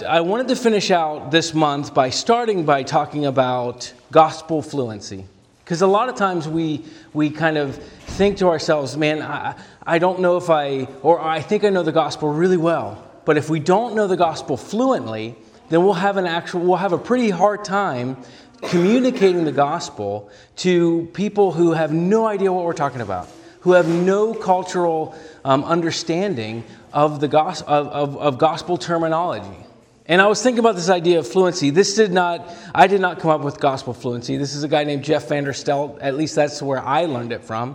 But I wanted to finish out this month by starting by talking about gospel fluency. Because a lot of times we kind of think to ourselves, man, I don't know if I think I know the gospel really well. But if we don't know the gospel fluently, then we'll have a pretty hard time communicating the gospel to people who have no idea what we're talking about, who have no cultural understanding of the of gospel terminology. And I was thinking about this idea of fluency. I did not come up with gospel fluency. This is a guy named Jeff Vanderstelt. At least that's where I learned it from.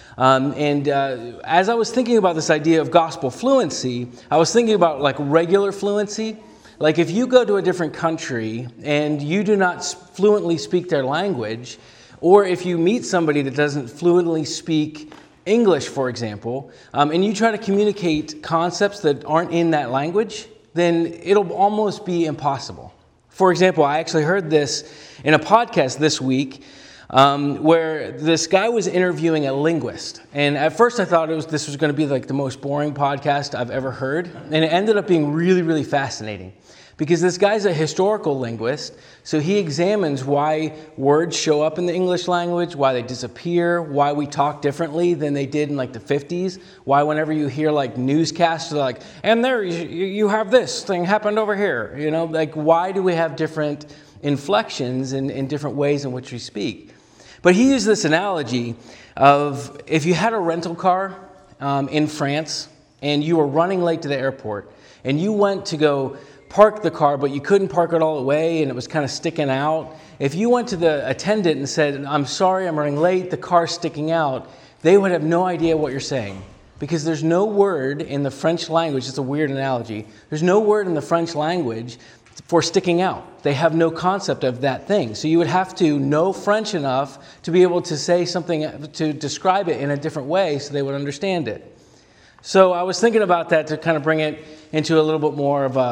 As I was thinking about this idea of gospel fluency, I was thinking about like regular fluency. Like if you go to a different country and you do not fluently speak their language, or if you meet somebody that doesn't fluently speak English, for example, and you try to communicate concepts that aren't in that language, then it'll almost be impossible. For example, I actually heard this in a podcast this week where this guy was interviewing a linguist. And at first I thought this was going to be like the most boring podcast I've ever heard. And it ended up being really, really fascinating. Because this guy's a historical linguist, so he examines why words show up in the English language, why they disappear, why we talk differently than they did in like the 50s, why whenever you hear like newscasts, they're like, and there you have this thing happened over here, like why do we have different inflections in different ways in which we speak? But he used this analogy of if you had a rental car in France and you were running late to the airport and you went to go park the car, but you couldn't park it all the way and it was kind of sticking out. If you went to the attendant and said, I'm sorry, I'm running late, the car's sticking out, they would have no idea what you're saying. Because there's no word in the French language, it's a weird analogy, there's no word in the French language for sticking out. They have no concept of that thing. So you would have to know French enough to be able to say something, to describe it in a different way so they would understand it. So I was thinking about that to kind of bring it into a little bit more of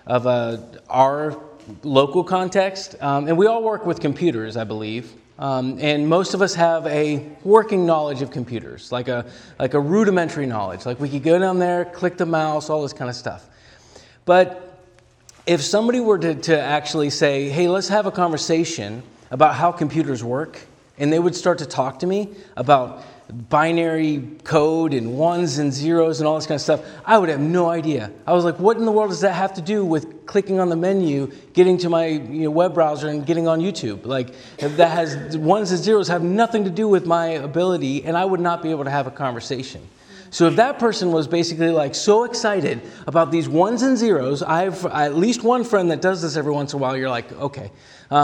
our local context. And we all work with computers, I believe. And most of us have a working knowledge of computers, like a rudimentary knowledge. Like we could go down there, click the mouse, all this kind of stuff. But if somebody were to actually say, hey, let's have a conversation about how computers work, and they would start to talk to me about binary code and ones and zeros and all this kind of stuff, I would have no idea. I was like, what in the world does that have to do with clicking on the menu, getting to my web browser and getting on YouTube? Like that has ones and zeros have nothing to do with my ability, and I would not be able to have a conversation. So if that person was basically like so excited about these ones and zeros, I have at least one friend that does this every once in a while, you're like, okay.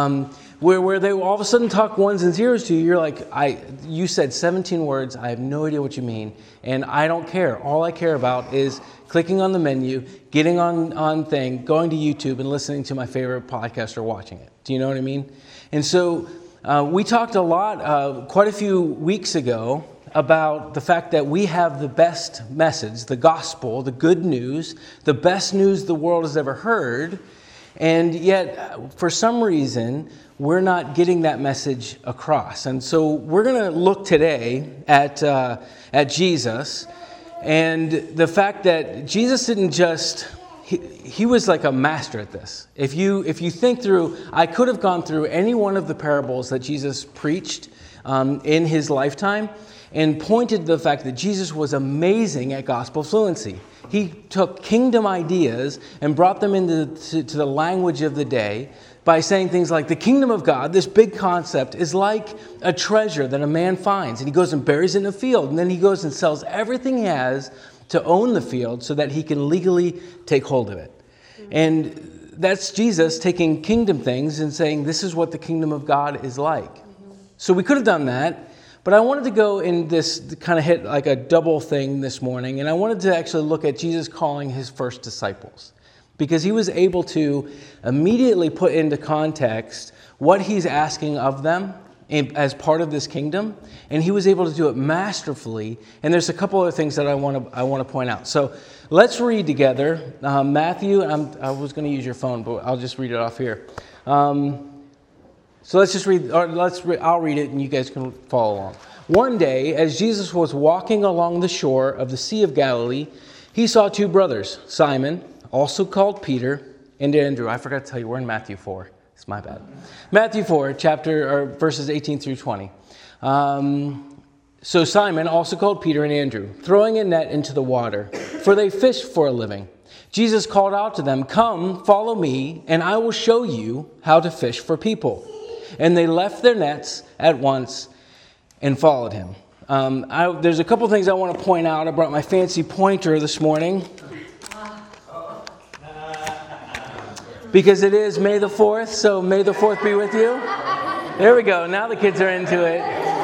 Where they all of a sudden talk ones and zeros to you, you're like, you said 17 words, I have no idea what you mean, and I don't care. All I care about is clicking on the menu, getting on thing, going to YouTube and listening to my favorite podcast or watching it. Do you know what I mean? And so we talked a lot, quite a few weeks ago, about the fact that we have the best message, the gospel, the good news, the best news the world has ever heard, and yet for some reason we're not getting that message across. And so we're going to look today at Jesus and the fact that Jesus didn't just he was like a master at this. If you think through, I could have gone through any one of the parables that Jesus preached in his lifetime and pointed to the fact that Jesus was amazing at gospel fluency. He took kingdom ideas and brought them into the language of the day by saying things like the kingdom of God, this big concept, is like a treasure that a man finds. And he goes and buries it in a field. And then he goes and sells everything he has to own the field so that he can legally take hold of it. And that's Jesus taking kingdom things and saying this is what the kingdom of God is like. So we could have done that. But I wanted to go in this, kind of hit like a double thing this morning, and I wanted to actually look at Jesus calling his first disciples. Because he was able to immediately put into context what he's asking of them as part of this kingdom, and he was able to do it masterfully. And there's a couple other things that I want to point out. So let's read together Matthew. I was going to use your phone, but I'll just read it off here. So let's just read, I'll read it and you guys can follow along. One day, as Jesus was walking along the shore of the Sea of Galilee, he saw two brothers, Simon, also called Peter, and Andrew. I forgot to tell you, we're in Matthew 4. It's my bad. Matthew 4, verses 18 through 20. So Simon, also called Peter, and Andrew, throwing a net into the water, for they fished for a living. Jesus called out to them, "Come, follow me, and I will show you how to fish for people." And they left their nets at once and followed him. There's a couple things I want to point out. I brought my fancy pointer this morning because it is May the 4th, so may the 4th be with you. There we go. Now the kids are into it.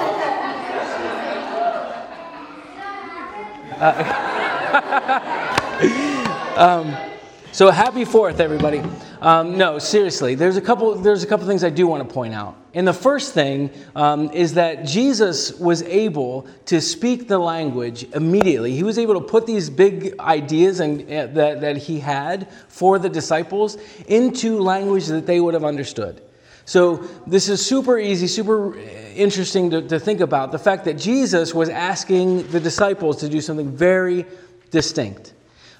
So happy 4th, everybody. No, seriously, there's a couple things I do want to point out. And the first thing is that Jesus was able to speak the language immediately. He was able to put these big ideas that he had for the disciples into language that they would have understood. So this is super easy, super interesting to think about, the fact that Jesus was asking the disciples to do something very distinct.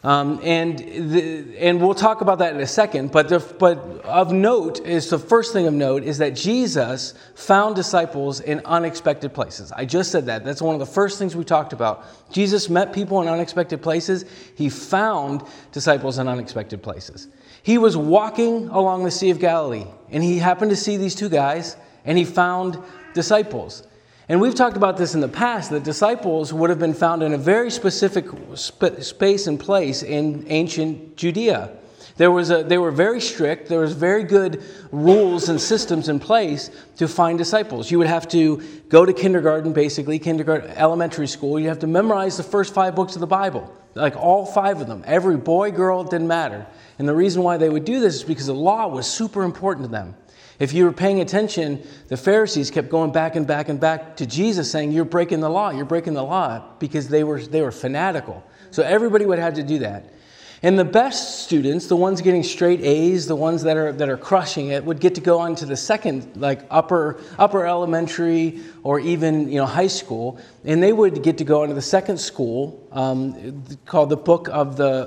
And we'll talk about that in a second, but of note is the first thing of note is that Jesus found disciples in unexpected places. I just said that. That's one of the first things we talked about. Jesus met people in unexpected places. He found disciples in unexpected places. He was walking along the Sea of Galilee, and he happened to see these two guys, and he found disciples. And we've talked about this in the past, that disciples would have been found in a very specific space and place in ancient Judea. They were very strict. There was very good rules and systems in place to find disciples. You would have to go to kindergarten, elementary school. You have to memorize the first 5 books of the Bible, like all 5 of them. Every boy, girl, it didn't matter. And the reason why they would do this is because the law was super important to them. If you were paying attention, the Pharisees kept going back and back and back to Jesus saying, "You're breaking the law," because they were fanatical. So everybody would have to do that. And the best students, the ones getting straight A's, the ones that are crushing it, would get to go on to the second, like upper elementary or even high school, and they would get to go into the second school called the book of the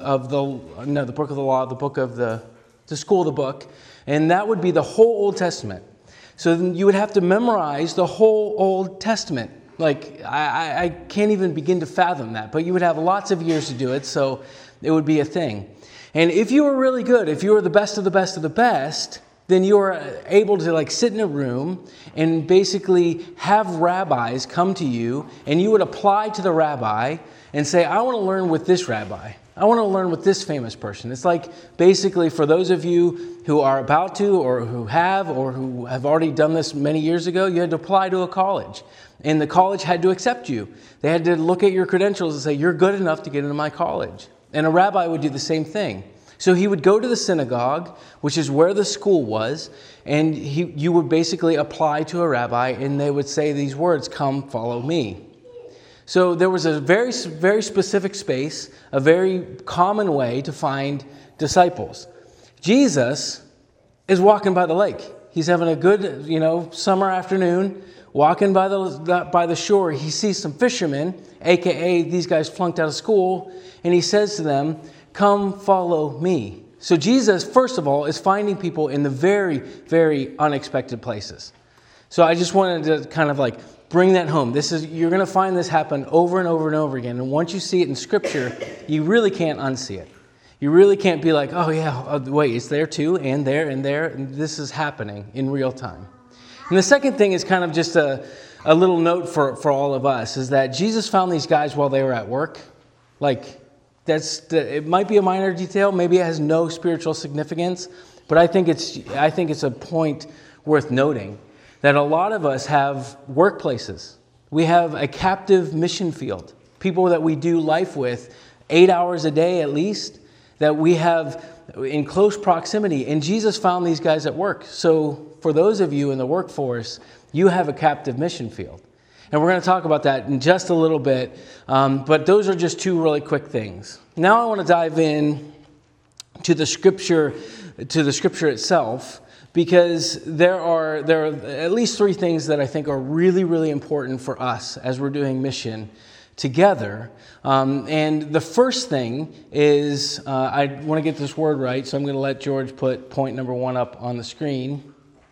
school of the book, and that would be the whole Old Testament. So then you would have to memorize the whole Old Testament. Like I can't even begin to fathom that, but you would have lots of years to do it, so it would be a thing. And if you were really good, if you were the best of the best of the best, then you were able to sit in a room and basically have rabbis come to you, and you would apply to the rabbi and say, "I want to learn with this rabbi. I want to learn with this famous person." It's like basically for those of you who are about to or who have already done this many years ago, you had to apply to a college. And the college had to accept you. They had to look at your credentials and say, "You're good enough to get into my college." And a rabbi would do the same thing. So he would go to the synagogue, which is where the school was, and you would basically apply to a rabbi, and they would say these words, "Come, follow me." So there was a very, very specific space, a very common way to find disciples. Jesus is walking by the lake. He's having a good, summer afternoon, walking by the shore. He sees some fishermen, a.k.a. these guys flunked out of school, and he says to them, "Come, follow me." So Jesus, first of all, is finding people in the very, very unexpected places. So I just wanted to kind of bring that home. You're going to find this happen over and over and over again. And once you see it in Scripture, you really can't unsee it. You really can't be like, "Oh yeah, wait, it's there too, and there, and there." And this is happening in real time. And the second thing is kind of just a little note for all of us, is that Jesus found these guys while they were at work. It might be a minor detail, maybe it has no spiritual significance, but I think it's a point worth noting that a lot of us have workplaces. We have a captive mission field, people that we do life with 8 hours a day at least, that we have in close proximity. And Jesus found these guys at work. So for those of you in the workforce, you have a captive mission field. And we're going to talk about that in just a little bit. But those are just 2 really quick things. Now I want to dive in to the scripture itself, because there are at least 3 things that I think are really, really important for us as we're doing mission together. And the first thing is, I want to get this word right, so I'm going to let George put point number 1 up on the screen,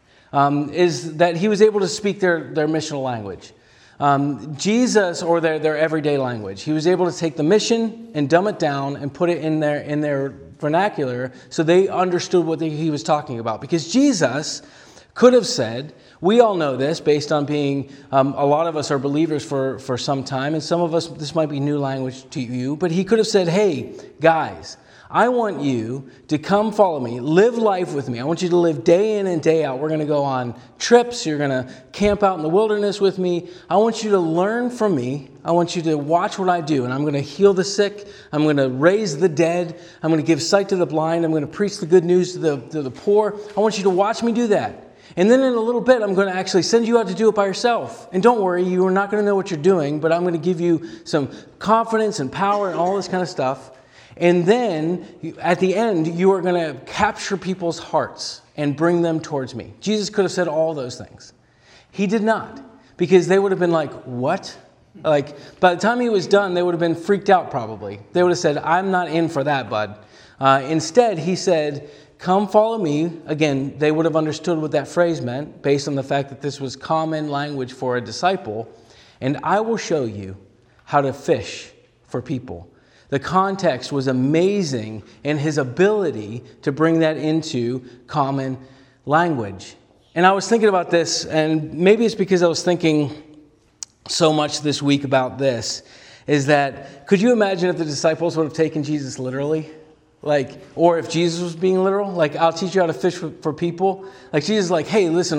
is that he was able to speak their missional language. Jesus, or their everyday language. He was able to take the mission and dumb it down and put it in their vernacular so they understood what he was talking about. Because Jesus could have said, we all know this based on being, a lot of us are believers for some time, and some of us, this might be new language to you, but he could have said, hey, guys, I want you to come follow me, live life with me. I want you to live day in and day out. We're going to go on trips. You're going to camp out in the wilderness with me. I want you to learn from me. I want you to watch what I do, and I'm going to heal the sick. I'm going to raise the dead. I'm going to give sight to the blind. I'm going to preach the good news to the poor. I want you to watch me do that. And then in a little bit, I'm going to actually send you out to do it by yourself. And don't worry, you are not going to know what you're doing, but I'm going to give you some confidence and power and all this kind of stuff. And then, at the end, you are going to capture people's hearts and bring them towards me. Jesus could have said all those things. He did not, because they would have been like, what? Like, by the time he was done, they would have been freaked out probably. They would have said, I'm not in for that, bud. Instead, he said, come follow me. Again, they would have understood what that phrase meant based on the fact that this was common language for a disciple. And I will show you how to fish for people. The context was amazing in his ability to bring that into common language. And I was thinking about this, and maybe it's because I was thinking so much this week about this, is that could you imagine if the disciples would have taken Jesus literally? Or if Jesus was being literal, I'll teach you how to fish for people. Jesus is like, hey, listen,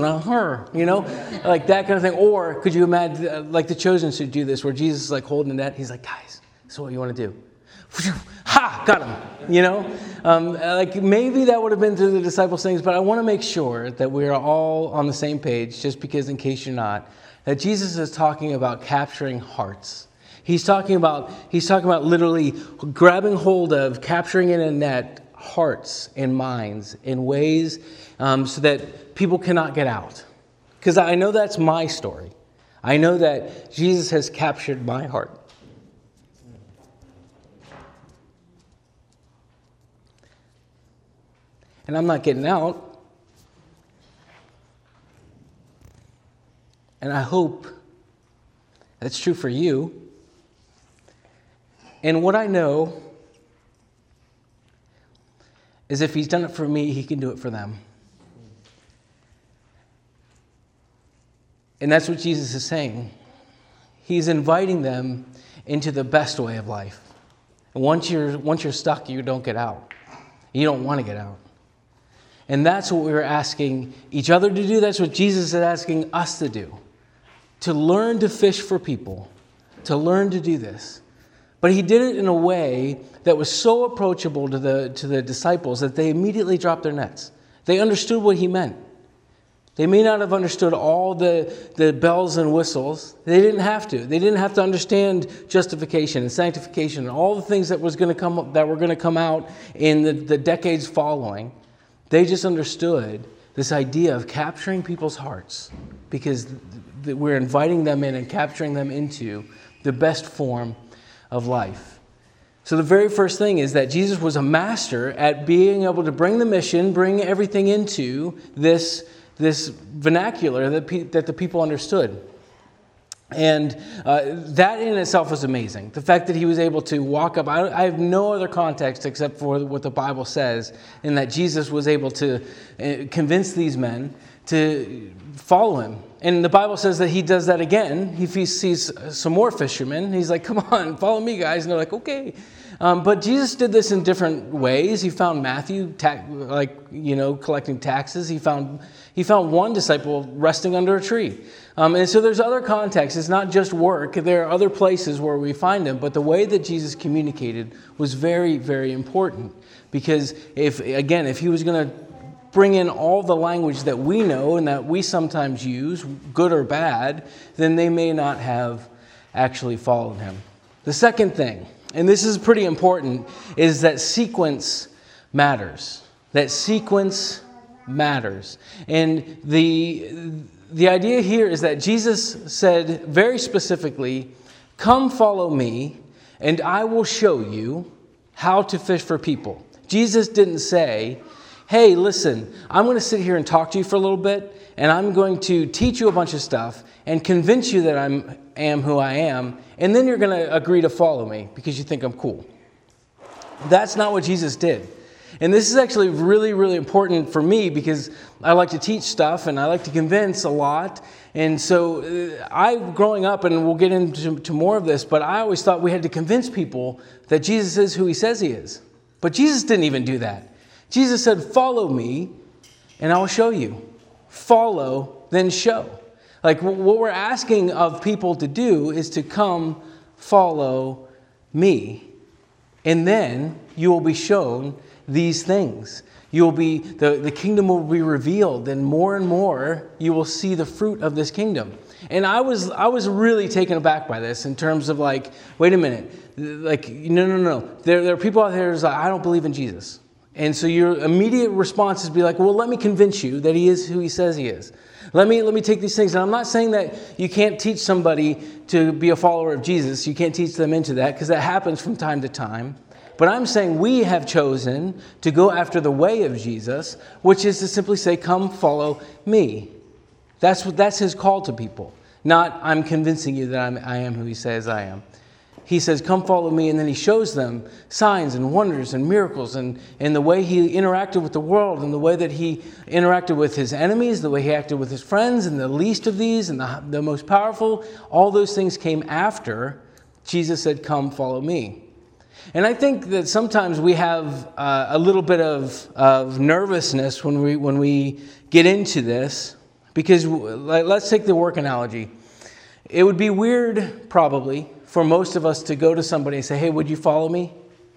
like that kind of thing. Or could you imagine, like the Chosen should do this, where Jesus is like holding the net. He's like, guys, this is what you want to do. Ha! Got him, maybe that would have been through the disciples' things, but I want to make sure that we are all on the same page, just because in case you're not, that Jesus is talking about capturing hearts. He's talking about literally grabbing hold of, capturing in a net, hearts and minds in ways so that people cannot get out. Because I know that's my story. I know that Jesus has captured my heart. And I'm not getting out. And I hope that's true for you. And what I know is if he's done it for me, he can do it for them. And that's what Jesus is saying. He's inviting them into the best way of life. And once you're stuck, you don't get out. You don't want to get out. And that's what we're asking each other to do. That's what Jesus is asking us to do. To learn to fish for people. To learn to do this. But he did it in a way that was so approachable to the disciples that they immediately dropped their nets. They understood what he meant. They may not have understood all the bells and whistles. They didn't have to. They didn't have to understand justification and sanctification and all the things that were going to come out in the decades following. They just understood this idea of capturing people's hearts, because we're inviting them in and capturing them into the best form of life. So the very first thing is that Jesus was a master at being able to bring the mission, bring everything into this vernacular that the people understood. And that in itself was amazing. The fact that he was able to walk up, I have no other context except for what the Bible says, in that Jesus was able to convince these men to follow him. And the Bible says that he does that again. He sees some more fishermen. He's like, come on, follow me, guys. And they're like, okay. But Jesus did this in different ways. He found Matthew, collecting taxes. He found one disciple resting under a tree. And so there's other contexts. It's not just work. There are other places where we find him. But the way that Jesus communicated was very, very important. Because if he was going to bring in all the language that we know and that we sometimes use, good or bad, then they may not have actually followed him. The second thing, and this is pretty important, is that sequence matters. That sequence matters. And the idea here is that Jesus said very specifically, Come follow me, and I will show you how to fish for people. Jesus didn't say, hey, listen, I'm going to sit here and talk to you for a little bit, and I'm going to teach you a bunch of stuff and convince you that I am who I am, and then you're going to agree to follow me because you think I'm cool. That's not what Jesus did. And this is actually really, really important for me because I like to teach stuff and I like to convince a lot. And so growing up, and we'll get into more of this, but I always thought we had to convince people that Jesus is who he says he is. But Jesus didn't even do that. Jesus said, follow me and I will show you. Follow, then show. Like what we're asking of people to do is to come follow me. And then you will be shown these things. You'll be the kingdom will be revealed, and more you will see the fruit of this kingdom. And I was really taken aback by this in terms of like, wait a minute, like no. There are people out there who's like, I don't believe in Jesus. And so your immediate response is be like, well, let me convince you that he is who he says he is. Let me take these things. And I'm not saying that you can't teach somebody to be a follower of Jesus. You can't teach them into that because that happens from time to time. But I'm saying we have chosen to go after the way of Jesus, which is to simply say, come follow me. That's his call to people. Not, I'm convincing you that I am who he says I am. He says, come follow me, and then he shows them signs and wonders and miracles and the way he interacted with the world and the way that he interacted with his enemies, the way he acted with his friends, and the least of these and the most powerful. All those things came after Jesus said, come follow me. And I think that sometimes we have a little bit of nervousness when we get into this, because let's take the work analogy. It would be weird, probably, for most of us to go to somebody and say, hey, would you follow me?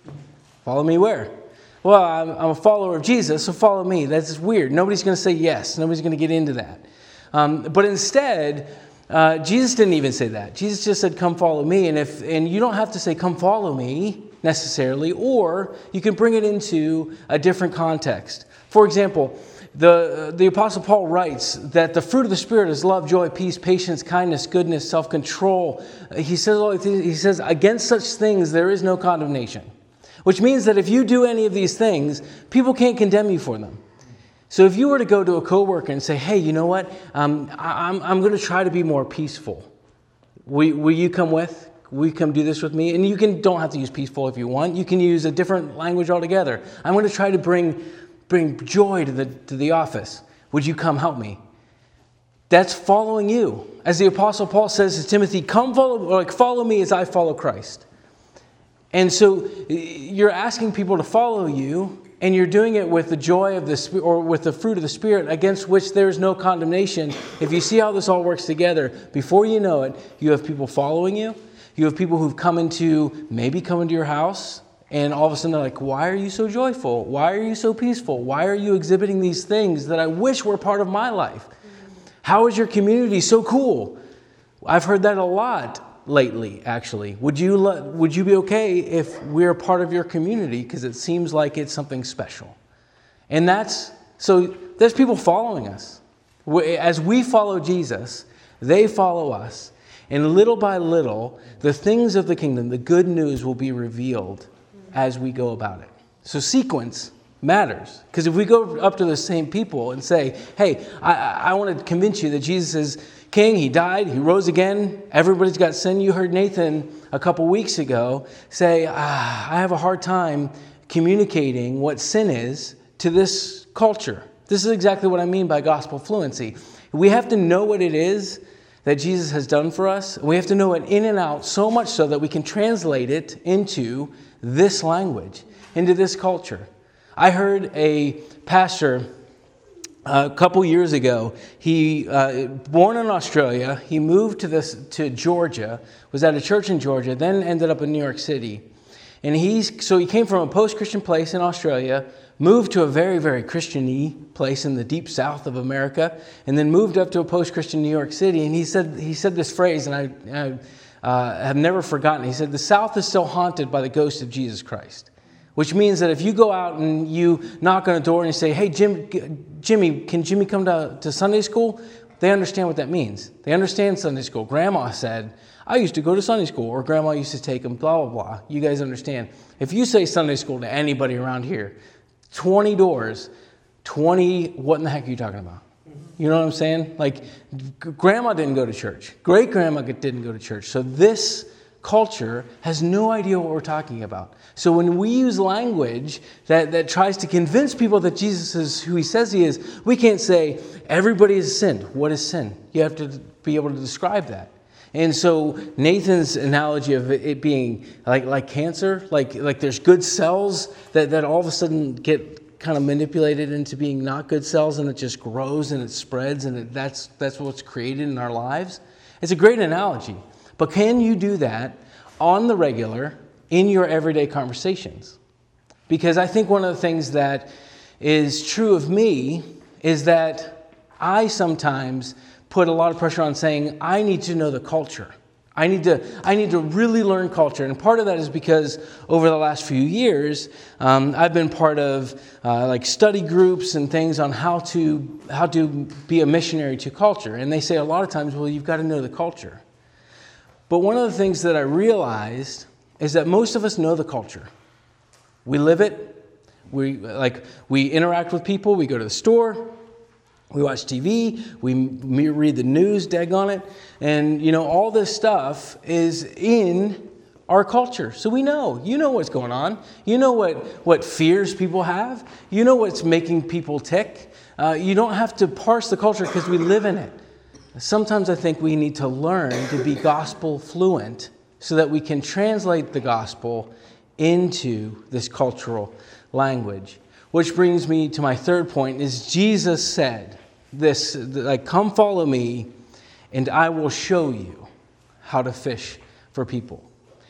Follow me where? Well, I'm a follower of Jesus, so follow me. That's weird. Nobody's going to say yes. Nobody's going to get into that. But instead, Jesus didn't even say that. Jesus just said, come follow me. And you don't have to say, come follow me, necessarily, or you can bring it into a different context. For example, the Apostle Paul writes that the fruit of the Spirit is love, joy, peace, patience, kindness, goodness, self-control. He says, against such things there is no condemnation. Which means that if you do any of these things, people can't condemn you for them. So if you were to go to a coworker and say, hey, you know what? I'm going to try to be more peaceful. Will you come with? Will you come do this with me? And you don't have to use peaceful if you want. You can use a different language altogether. I'm going to try to bring joy to the office. Would you come help me? That's following you. As the Apostle Paul says to Timothy, follow me as I follow Christ. And so you're asking people to follow you, and you're doing it with the joy of the Spirit, or with the fruit of the Spirit, against which there is no condemnation. If you see how this all works together, before you know it, you have people following you. You have people who've come into your house, and all of a sudden they're like, why are you so joyful? Why are you so peaceful? Why are you exhibiting these things that I wish were part of my life? How is your community so cool? I've heard that a lot lately, actually. Would you be okay if we're part of your community because it seems like it's something special? And there's people following us. As we follow Jesus, they follow us. And little by little, the things of the kingdom, the good news, will be revealed as we go about it. So sequence matters. Because if we go up to the same people and say, hey, I want to convince you that Jesus is king, he died, he rose again, everybody's got sin. You heard Nathan a couple weeks ago say, I have a hard time communicating what sin is to this culture. This is exactly what I mean by gospel fluency. We have to know what it is that Jesus has done for us. We have to know it in and out, so much so that we can translate it into this language, into this culture. I heard a pastor a couple years ago. He born in Australia. He moved to Georgia, was at a church in Georgia, then ended up in New York City. And he came from a post-Christian place in Australia, moved to a very, very Christian-y place in the deep south of America, and then moved up to a post-Christian New York City. And he said this phrase, and I have never forgotten. He said, the South is still haunted by the ghost of Jesus Christ. Which means that if you go out and you knock on a door and you say, hey, Jimmy, can Jimmy come to Sunday school? They understand what that means. They understand Sunday school. Grandma said, I used to go to Sunday school, or grandma used to take them, blah, blah, blah. You guys understand. If you say Sunday school to anybody around here, 20 doors, 20, what in the heck are you talking about? You know what I'm saying? Like, grandma didn't go to church. Great-grandma didn't go to church. So this culture has no idea what we're talking about. So when we use language that tries to convince people that Jesus is who he says he is, we can't say, everybody has sinned. What is sin? You have to be able to describe that. And so Nathan's analogy of it being like cancer, like there's good cells that all of a sudden get kind of manipulated into being not good cells, and it just grows and it spreads, and that's what's created in our lives. It's a great analogy. But can you do that on the regular in your everyday conversations? Because I think one of the things that is true of me is that I sometimes put a lot of pressure on saying, I need to know the culture. I need to really learn culture. And part of that is because over the last few years, I've been part of like study groups and things on how to be a missionary to culture. And they say a lot of times, well, you've got to know the culture. But one of the things that I realized is that most of us know the culture. We live it. We interact with people. We go to the store. We watch TV, we read the news, daggone it, and all this stuff is in our culture. So we know, what's going on. You know what fears people have. You know what's making people tick. You don't have to parse the culture because we live in it. Sometimes I think we need to learn to be gospel fluent so that we can translate the gospel into this cultural language. Which brings me to my third point, is Jesus said this, like, come follow me and I will show you how to fish for people.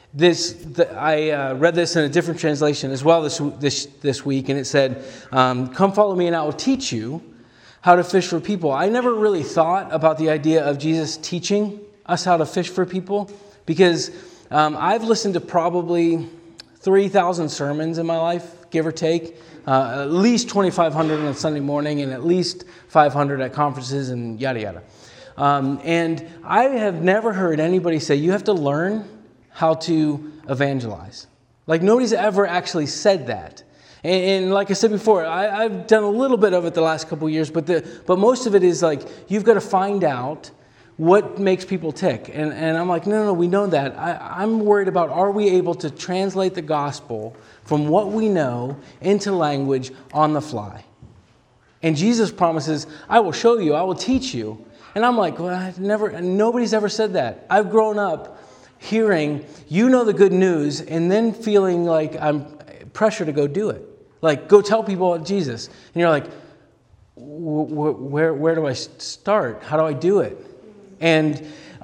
I read this in a different translation as well this week, and it said, come follow me and I will teach you how to fish for people. I never really thought about the idea of Jesus teaching us how to fish for people because I've listened to probably 3,000 sermons in my life, give or take. At least 2,500 on a Sunday morning and at least 500 at conferences and yada yada. And I have never heard anybody say, you have to learn how to evangelize. Like, nobody's ever actually said that. And like I said before, I've done a little bit of it the last couple of years, but most of it is like, you've got to find out what makes people tick. And I'm like, no, we know that. I'm worried about, are we able to translate the gospel from what we know into language on the fly? And Jesus promises, I will show you, I will teach you. And I'm like, well, nobody's ever said that. I've grown up hearing, the good news, and then feeling like I'm pressure to go do it. Like, go tell people about Jesus. And you're like, where do I start? How do I do it? And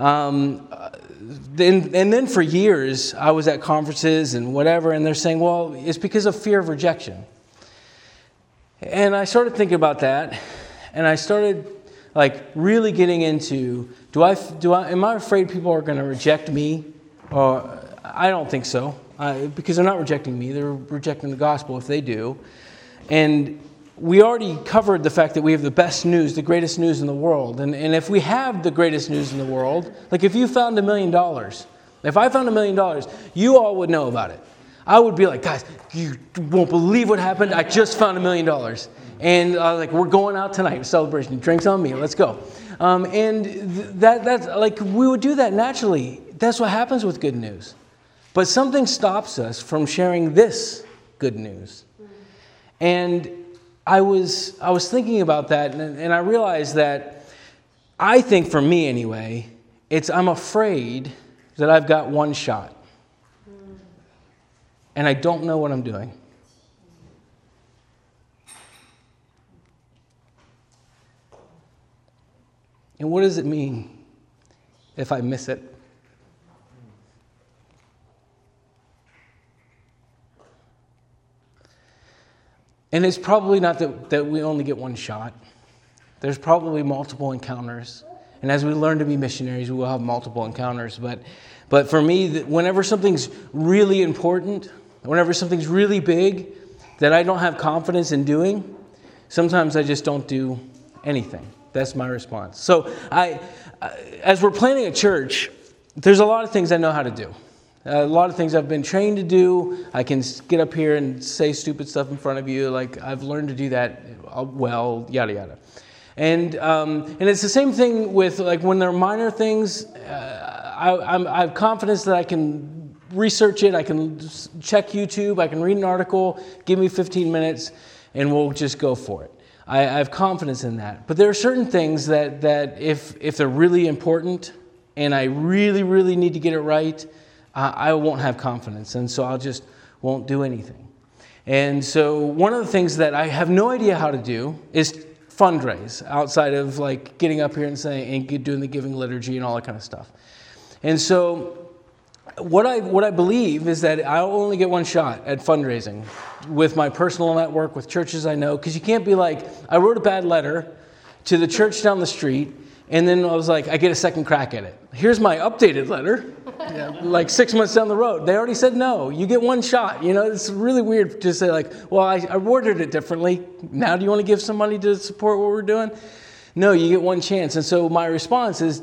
then for years, I was at conferences and whatever, and they're saying, well, it's because of fear of rejection. And I started thinking about that, and I started really getting into, am I afraid people are going to reject me? I don't think so, because they're not rejecting me, they're rejecting the gospel if they do. And we already covered the fact that we have the best news, the greatest news in the world. And if we have the greatest news in the world, like if you found $1 million, if I found $1 million, you all would know about it. I would be like, guys, you won't believe what happened. I just found $1 million. And we're going out tonight, celebration, drinks on me, let's go. And that's like, we would do that naturally. That's what happens with good news. But something stops us from sharing this good news. And I was thinking about that, and I realized that I think, for me anyway, I'm afraid that I've got one shot. And I don't know what I'm doing. And what does it mean if I miss it? And it's probably not that we only get one shot. There's probably multiple encounters. And as we learn to be missionaries, we will have multiple encounters. But for me, whenever something's really important, whenever something's really big that I don't have confidence in doing, sometimes I just don't do anything. That's my response. So as we're planning a church, there's a lot of things I know how to do. A lot of things I've been trained to do. I can get up here and say stupid stuff in front of you. Like, I've learned to do that well, yada, yada. And it's the same thing with, like, when there are minor things, I have confidence that I can research it. I can check YouTube. I can read an article. Give me 15 minutes, and we'll just go for it. I have confidence in that. But there are certain things that if they're really important and I really, really need to get it right, I won't have confidence, and so I'll just won't do anything. And so one of the things that I have no idea how to do is fundraise outside of like getting up here and saying and doing the giving liturgy and all that kind of stuff. And so what I believe is that I'll only get one shot at fundraising with my personal network, with churches I know, because you can't be like, I wrote a bad letter to the church down the street, and then I was like, I get a second crack at it. Here's my updated letter, like 6 months down the road. They already said no. You get one shot. You know, it's really weird to say like, well, I worded it differently. Now do you want to give some money to support what we're doing? No, you get one chance. And so my response is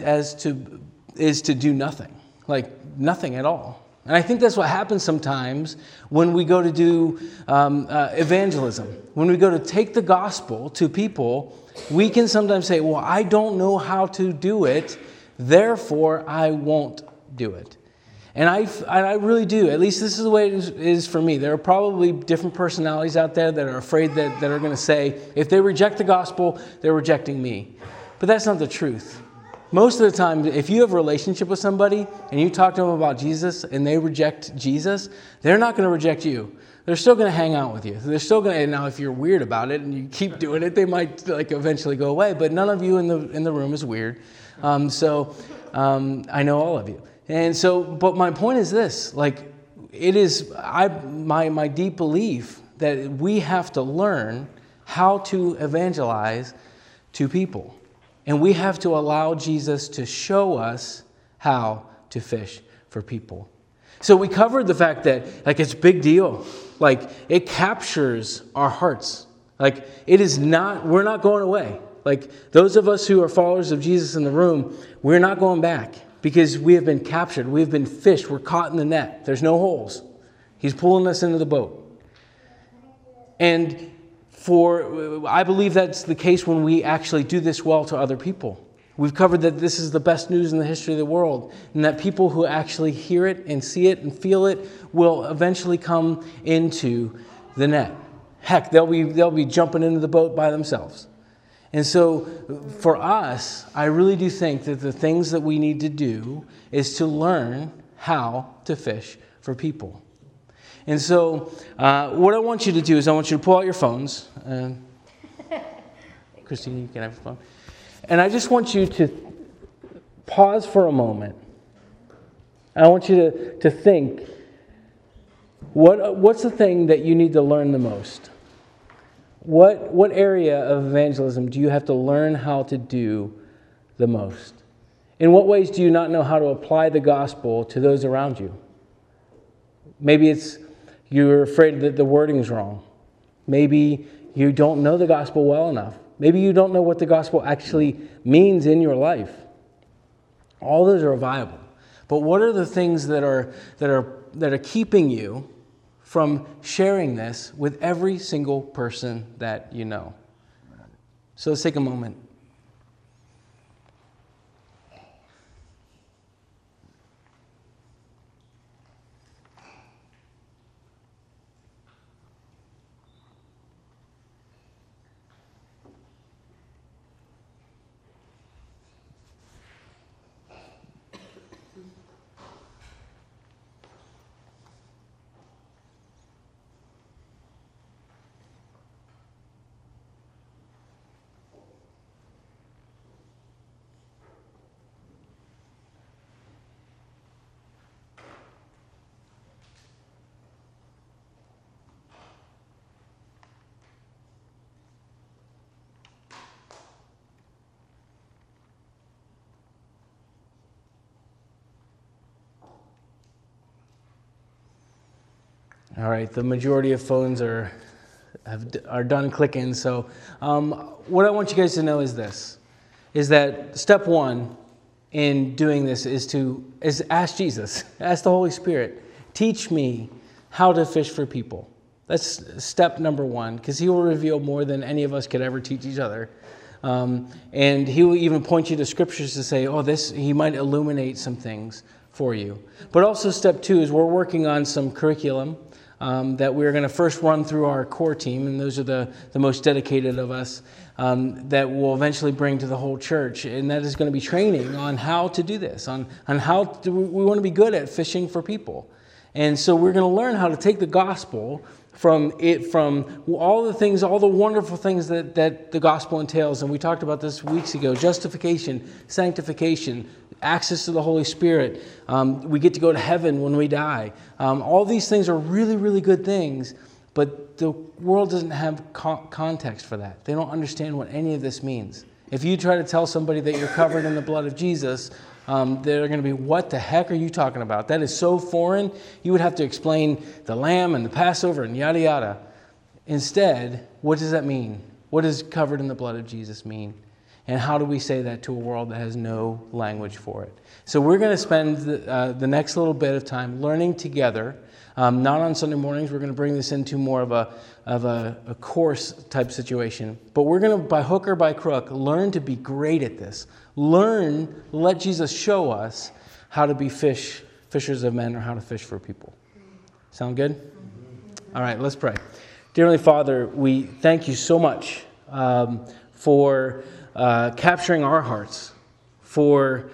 to do nothing, like nothing at all. And I think that's what happens sometimes when we go to do evangelism. When we go to take the gospel to people, we can sometimes say, well, I don't know how to do it, therefore I won't do it. And I really do. At least this is the way it is for me. There are probably different personalities out there that are afraid that are going to say, if they reject the gospel, they're rejecting me. But that's not the truth. Most of the time, if you have a relationship with somebody and you talk to them about Jesus and they reject Jesus, they're not going to reject you. They're still going to hang out with you. They're still going to, now if you're weird about it and you keep doing it, they might like eventually go away. But none of you in the room is weird. I know all of you. And so, but my point is this, like, it is my deep belief that we have to learn how to evangelize to people. And we have to allow Jesus to show us how to fish for people. So we covered the fact that, like, it's a big deal. Like, it captures our hearts. Like, it is not, we're not going away. Like, those of us who are followers of Jesus in the room, we're not going back because we have been captured. We've been fished. We're caught in the net. There's no holes. He's pulling us into the boat. And I believe that's the case when we actually do this well to other people. We've covered that this is the best news in the history of the world, and that people who actually hear it and see it and feel it will eventually come into the net. Heck, they'll be jumping into the boat by themselves. And so for us, I really do think that the things that we need to do is to learn how to fish for people. And so what I want you to do is I want you to pull out your phones. Christine, you can have your phone. And I just want you to pause for a moment. I want you to think, what's the thing that you need to learn the most? What area of evangelism do you have to learn how to do the most? In what ways do you not know how to apply the gospel to those around you? Maybe it's you're afraid that the wording's wrong. Maybe you don't know the gospel well enough. Maybe you don't know what the gospel actually means in your life. All those are viable. But what are the things that are keeping you from sharing this with every single person that you know? So let's take a moment. All right, the majority of phones are done clicking. So what I want you guys to know is this, is that step one in doing this is ask Jesus, ask the Holy Spirit, teach me how to fish for people. That's step number one, because he will reveal more than any of us could ever teach each other. And he will even point you to scriptures to say, he might illuminate some things for you. But also step two is we're working on some curriculum that we're going to first run through our core team, and those are the most dedicated of us, that will eventually bring to the whole church. And that is going to be training on how to do this, on how we want to be good at fishing for people. And so we're going to learn how to take the gospel from all the things, all the wonderful things that the gospel entails. And we talked about this weeks ago: justification, sanctification, access to the Holy Spirit. We get to go to heaven when we die. All these things are really, really good things, but the world doesn't have context for that. They don't understand what any of this means. If you try to tell somebody that you're covered in the blood of Jesus, they're going to be, what the heck are you talking about? That is so foreign. You would have to explain the lamb and the Passover and yada yada. Instead, what does that mean? What does covered in the blood of Jesus mean? And how do we say that to a world that has no language for it? So we're going to spend the next little bit of time learning together. Not on Sunday mornings. We're going to bring this into more of a course type situation. But we're going to, by hook or by crook, learn to be great at this. Let Jesus show us how to be fishers of men, or how to fish for people. Sound good? All right, let's pray. Dear Heavenly Father, we thank you so much for capturing our hearts, for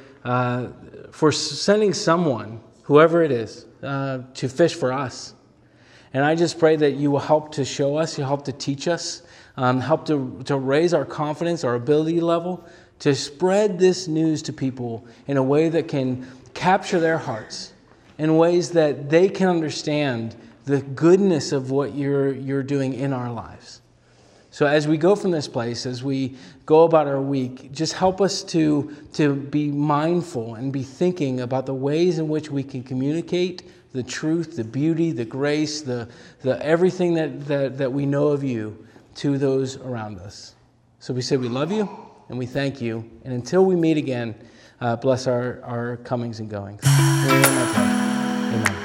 sending someone, whoever it is, to fish for us. And I just pray that you will help to show us, you help to teach us, help to raise our confidence, our ability level, to spread this news to people in a way that can capture their hearts, in ways that they can understand the goodness of what you're doing in our lives. So as we go from this place, as we go about our week, just help us to be mindful and be thinking about the ways in which we can communicate the truth, the beauty, the grace, the everything that we know of you to those around us. So we say we love you and we thank you. And until we meet again, bless our comings and goings. Amen.